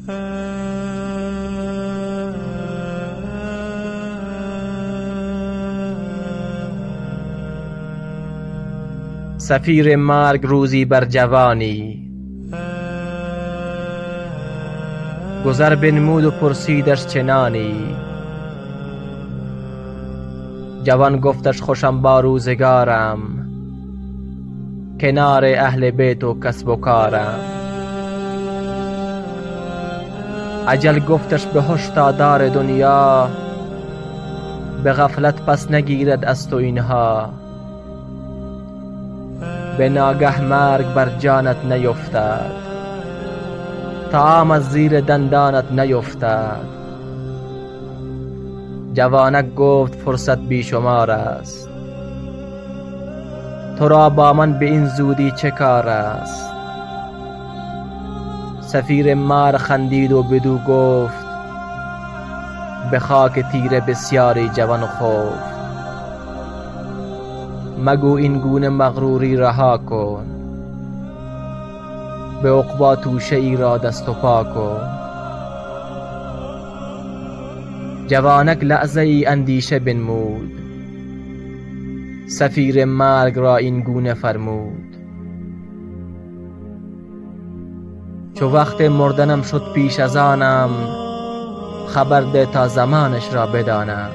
سفیر مرگ روزی بر جوانی گذر بنمود و پرسیدش چنانی. جوان گفتش خوشم با روزگارم، کنار اهل بیت و کسب و کارم. اجل گفتش به هشدار دنیا، به غفلت پس نگیرد از تو اینها. به ناگه مرگ بر جانت نیفتد، طعام از زیر دندانت نیفتد. جوانک گفت فرصت بیشمار است، تو را با من به این زودی چه کار است؟ سفیر مرگ خندید و بدو گفت، به خاک تیره بسیاری جوان خفت. مگو این گونه مغروری رها کن، به عقبی توشه ای را دست و پا کن. جوانک لحظه ای اندیشه بنمود، سفیر مرگ را این گونه فرمود. چو وقت مردنم شد پیش از آنم، خبر ده تا زمانش را بدانم.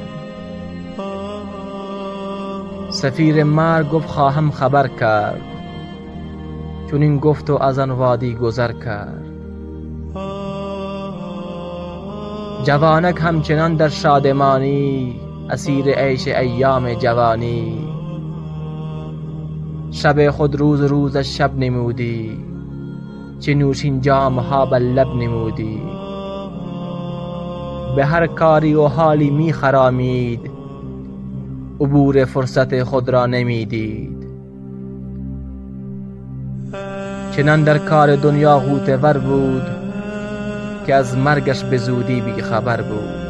سفیر مرگ گفت خواهم خبر کرد، چون این گفت و از آن وادی گذر کرد. جوانک همچنان در شادمانی، اسیر عیش ایام جوانی. شب خود روزش شب نمودی، چه نوشین جام ها بر لب نمودی. به هر کاری و حالی می خرامید، عبور فرصت خود را نمیدید. چنان در کار دنیا غوطه ور بود، که از مرگش به زودی بی خبر بود.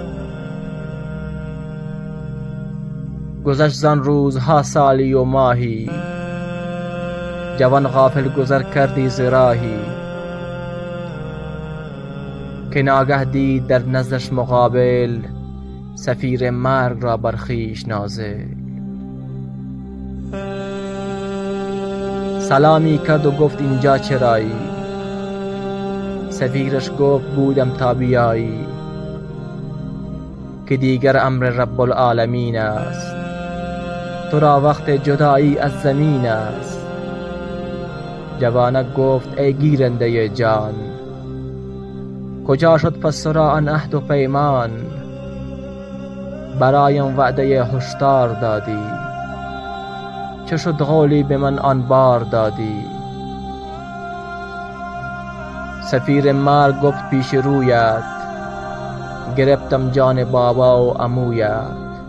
گذشت زان روزها سالی و ماهی، جوان غافل گذر کردی ز راهی. که ناگه دید در نزدش مقابل، سفیر مرگ را بر خویش نازل. سلامی کرد و گفت اینجا چرایی؟ سفیرش گفت بودم تا بیایی، که دیگر امر رب العالمین است. تو را وقت جدایی از زمین است. جوانک گفت ای گیرنده جان، کجا شد پس تو را آن عهد و پیمان؟ برایم وعده هشدار دادی، چه شد قولی به من آن بار دادی؟ سفیر مرگ گفت پیش رویت، گرفتم جان بابا و عمویت.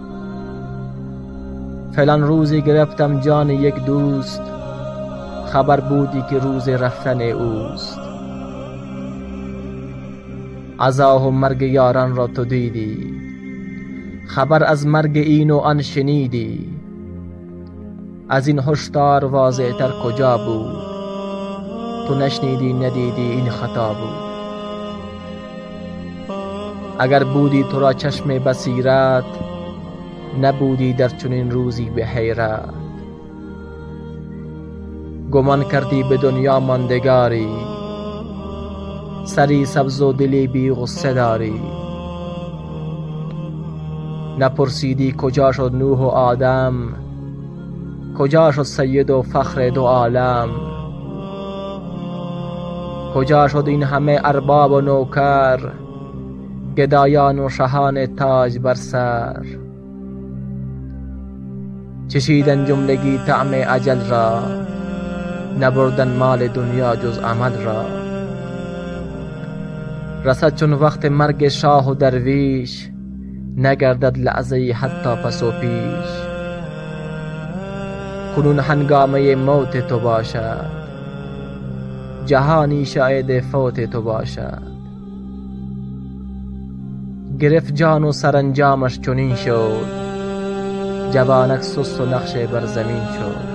فلان روزی گرفتم جان یک دوست، خبر بودی که روز رفتن اوست. عزا و مرگ یاران را تو دیدی، خبر از مرگ این و آن شنیدی. از این هشدار واضح تر کجا بود؟ تو نشنیدی ندیدی این خطا بود. اگر بودی تو را چشم بصیرت، نبودی در چنین روزی به حیرت. گمان کردی به دنیا ماندگاری، سری سبز و دلی بی غصه داری. نپرسیدی کجا شد نوح و آدم، کجا شد سید و فخر دو عالم. کجا شد این همه ارباب و نوکر، گدایان و شاهان تاج بر سر. چشیدن جملگی طعم اجل را، نبردن مال دنیا جز عمل را. رسد چون وقت مرگ شاه و درویش، نگردد لحظه‌ای حتی پس و پیش. کنون هنگامه موت تو باشد، جهانی شاید فوت تو باشد. گرفت جان و سرانجامش چنین شد، جوانک سست و نقش بر زمین شد.